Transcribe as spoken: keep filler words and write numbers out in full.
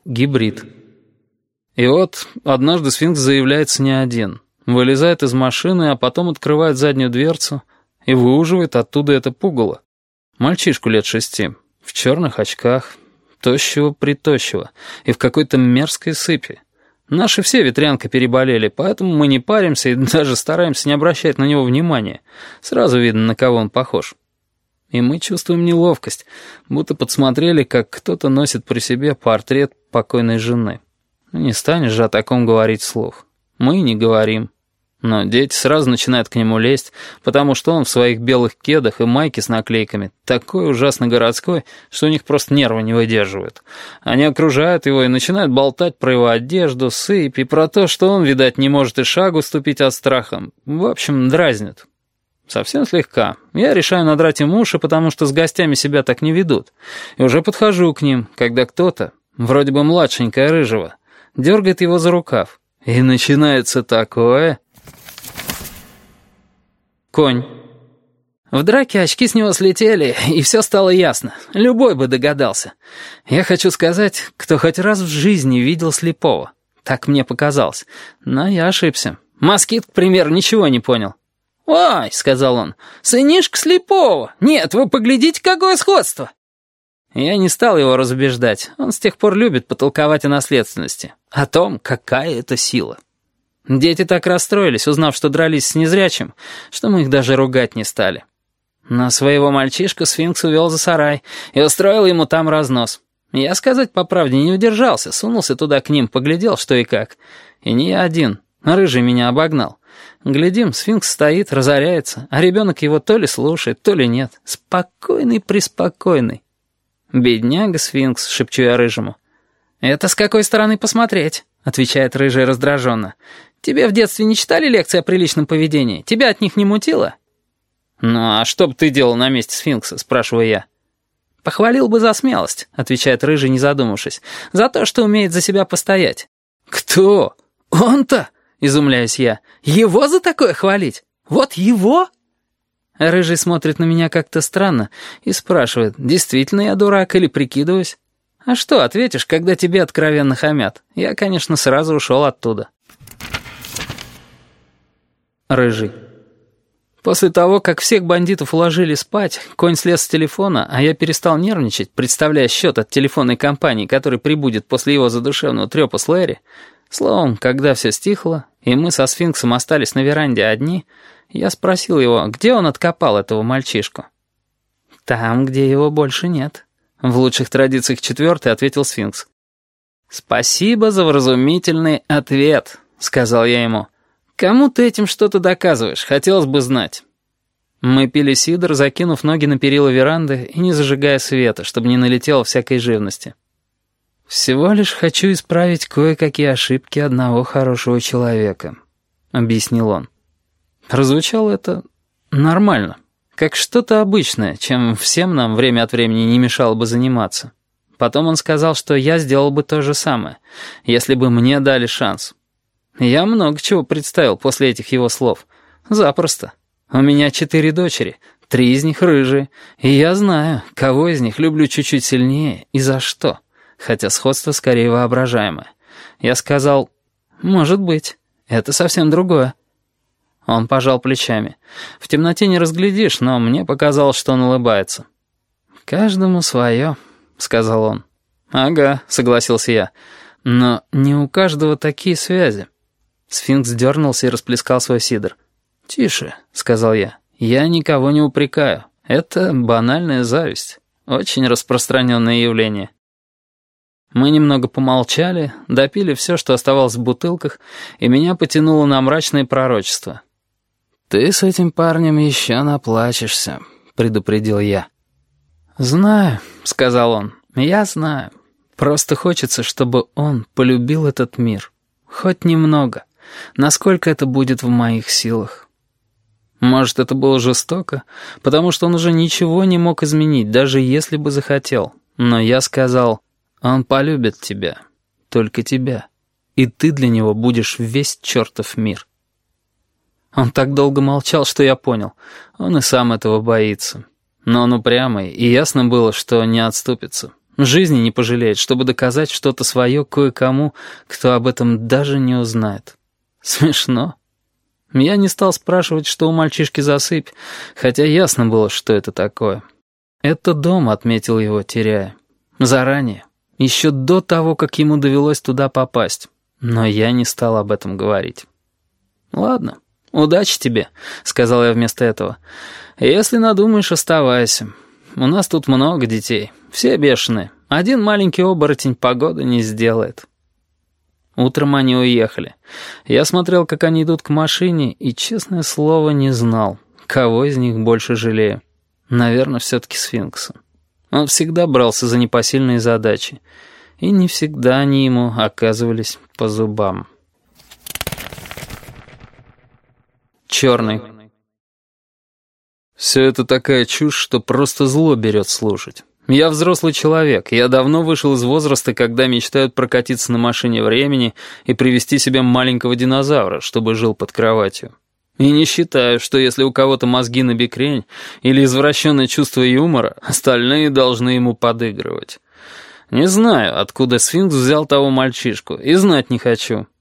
Гибрид. И вот однажды сфинкс заявляется не один. Вылезает из машины, а потом открывает заднюю дверцу и выуживает оттуда это пугало. Мальчишку лет шести, в черных очках, тощего-притощего и в какой-то мерзкой сыпи. Наши все ветрянкой переболели, поэтому мы не паримся и даже стараемся не обращать на него внимания. Сразу видно, на кого он похож. И мы чувствуем неловкость, будто подсмотрели, как кто-то носит при себе портрет покойной жены. Не станешь же о таком говорить вслух. Мы не говорим. Но дети сразу начинают к нему лезть, потому что он в своих белых кедах и майке с наклейками такой ужасно городской, что у них просто нервы не выдерживают. Они окружают его и начинают болтать про его одежду, сыпь и про то, что он, видать, не может и шагу ступить от страха. В общем, дразнят. Совсем слегка. Я решаю надрать им уши, потому что с гостями себя так не ведут. И уже подхожу к ним, когда кто-то, вроде бы младшенькая рыжего, дергает его за рукав. И начинается такое... Конь. В драке очки с него слетели, и все стало ясно. Любой бы догадался. Я хочу сказать, кто хоть раз в жизни видел слепого. Так мне показалось. Но я ошибся. Москит, к примеру, ничего не понял. «Ой», — сказал он, — «сынишка слепого! Нет, вы поглядите, какое сходство!» Я не стал его разубеждать. Он с тех пор любит потолковать о наследственности. О том, какая это сила. Дети так расстроились, узнав, что дрались с незрячим, что мы их даже ругать не стали. Но своего мальчишку сфинкс увел за сарай и устроил ему там разнос. Я, сказать по правде, не удержался, сунулся туда к ним, поглядел, что и как. И не я один, рыжий меня обогнал. Глядим, сфинкс стоит, разоряется, а ребенок его то ли слушает, то ли нет. Спокойный-преспокойный. «Бедняга сфинкс», — шепчу я рыжему. «Это с какой стороны посмотреть?» — отвечает рыжий раздраженно. «Тебе в детстве не читали лекции о приличном поведении? Тебя от них не мутило?» «Ну а что бы ты делал на месте сфинкса?» — спрашиваю я. «Похвалил бы за смелость», — отвечает рыжий, не задумавшись. «За то, что умеет за себя постоять». «Кто? Он-то?» — изумляюсь я. «Его за такое хвалить? Вот его?» Рыжий смотрит на меня как-то странно и спрашивает, действительно я дурак или прикидываюсь? А что ответишь, когда тебе откровенно хамят? Я, конечно, сразу ушел оттуда. Рыжий. После того, как всех бандитов уложили спать, конь слез с телефона, а я перестал нервничать, представляя счет от телефонной компании, который прибудет после его задушевного трепа с Лэри. Словом, когда все стихло, и мы со сфинксом остались на веранде одни, я спросил его, где он откопал этого мальчишку. «Там, где его больше нет». В лучших традициях четвертый ответил сфинкс. «Спасибо за вразумительный ответ», — сказал я ему. «Кому ты этим что-то доказываешь, хотелось бы знать». Мы пили сидр, закинув ноги на перила веранды и не зажигая света, чтобы не налетело всякой живности. «Всего лишь хочу исправить кое-какие ошибки одного хорошего человека», — объяснил он. Прозвучало это нормально, как что-то обычное, чем всем нам время от времени не мешало бы заниматься. Потом он сказал, что я сделал бы то же самое, если бы мне дали шанс. Я много чего представил после этих его слов. Запросто. У меня четыре дочери, три из них рыжие, и я знаю, кого из них люблю чуть-чуть сильнее и за что, хотя сходство скорее воображаемое. Я сказал, может быть, это совсем другое. Он пожал плечами. В темноте не разглядишь, но мне показалось, что он улыбается. «Каждому свое», — сказал он. «Ага», — согласился я. «Но не у каждого такие связи». Сфинкс дернулся и расплескал свой сидр. «Тише», — сказал я. «Я никого не упрекаю. Это банальная зависть. Очень распространенное явление». Мы немного помолчали, допили все, что оставалось в бутылках, и меня потянуло на мрачное пророчество. «Ты с этим парнем еще наплачешься», — предупредил я. «Знаю», — сказал он, — «я знаю. Просто хочется, чтобы он полюбил этот мир. Хоть немного. Насколько это будет в моих силах». Может, это было жестоко, потому что он уже ничего не мог изменить, даже если бы захотел. Но я сказал, он полюбит тебя, только тебя, и ты для него будешь весь чертов мир. Он так долго молчал, что я понял. Он и сам этого боится. Но он упрямый, и ясно было, что не отступится. Жизни не пожалеет, чтобы доказать что-то свое кое-кому, кто об этом даже не узнает. Смешно. Я не стал спрашивать, что у мальчишки за сыпь, хотя ясно было, что это такое. «Это дом», — отметил его, теряя. Заранее, еще до того, как ему довелось туда попасть. Но я не стал об этом говорить. «Ладно, удачи тебе», — сказал я вместо этого. «Если надумаешь, оставайся. У нас тут много детей, все бешеные. Один маленький оборотень погоды не сделает». Утром они уехали. Я смотрел, как они идут к машине, и, честное слово, не знал, кого из них больше жалею. Наверное, все-таки сфинкса. Он всегда брался за непосильные задачи, и не всегда они ему оказывались по зубам. Черный. Все это такая чушь, что просто зло берет слушать. Я взрослый человек, я давно вышел из возраста, когда мечтают прокатиться на машине времени и привезти себе маленького динозавра, чтобы жил под кроватью. И не считаю, что если у кого-то мозги на бекрень или извращенное чувство юмора, остальные должны ему подыгрывать. Не знаю, откуда сфинкс взял того мальчишку, и знать не хочу.